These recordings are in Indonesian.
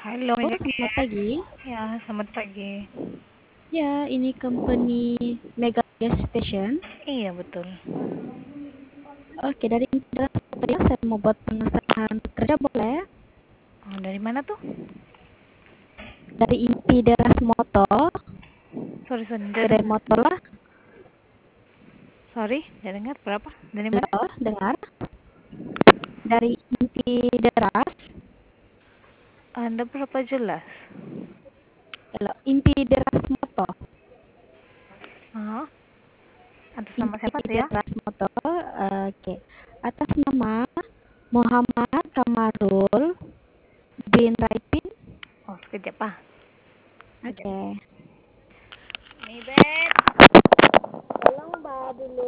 Halo, Oh, Mega selamat Gas. pagi. Ya, selamat pagi. Ya, ini company Mega Gas Station. Iya, betul. Oke, dari Indra ya, saya mau buat pengesahan kerja boleh? Oh, dari mana tuh? Dari Inti Deras Motor, Sorry, sorry, tidak kedai dengar. motor lah. Sorry, tidak dengar. Berapa? Dari mana? Halo, dengar? Dari Inti Deras. Anda berapa jelas? Halo, Inti Deras Motor. Ah, atas nama Inti siapa tuh ya? Deras Motor. Oke. Atas nama Muhammad Kamarul bin Raipin. Oh, sekejap, Pak. Sekejap. Oke. Nih, Bet. Tolong, Mbak, dulu.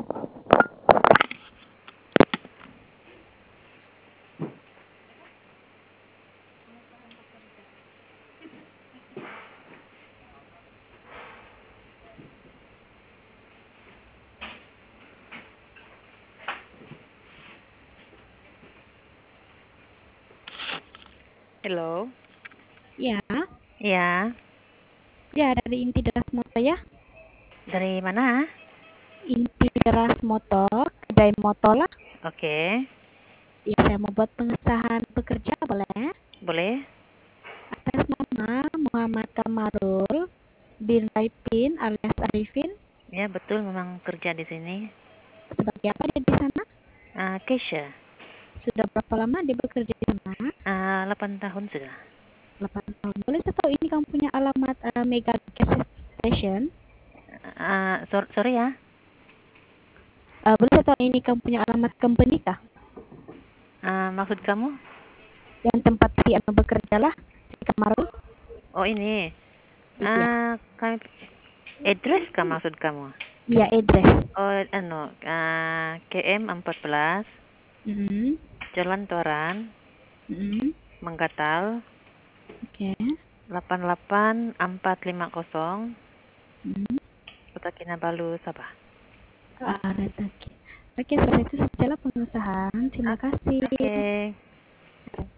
Hello. Ya, Ya, ya dari Inti Deras Motor ya. dari mana? Inti Deras Motor, kedai motor lah. Oke, Ya, saya mau buat pengesahan pekerja boleh? boleh. Atas nama Muhammad Kamarul bin Raipin alias Arifin. Ya, betul memang kerja di sini. Sebagai apa dia di sana? Keisha. Sudah berapa lama dia bekerja di sana? 8 tahun sudah. 8 tahun. Boleh saya tahu ini kamu punya alamat Mega Gas Station? Sorry ya. Boleh saya tahu ini kamu punya alamat company kah? Maksud kamu? Yang tempat si Anu bekerja lah, si Kamarul? Oh, ini. Iya, Kami address kah maksud kamu? iya address. Oh, KM 14, Mm-hmm. Jalan Toran, Mm-hmm. Menggatal, Oke. 88450, Mm-hmm. Kota Kinabalu, Sabah. Oke. Oke, selesai itu sajalah pengusahaan. Terima kasih. Oke.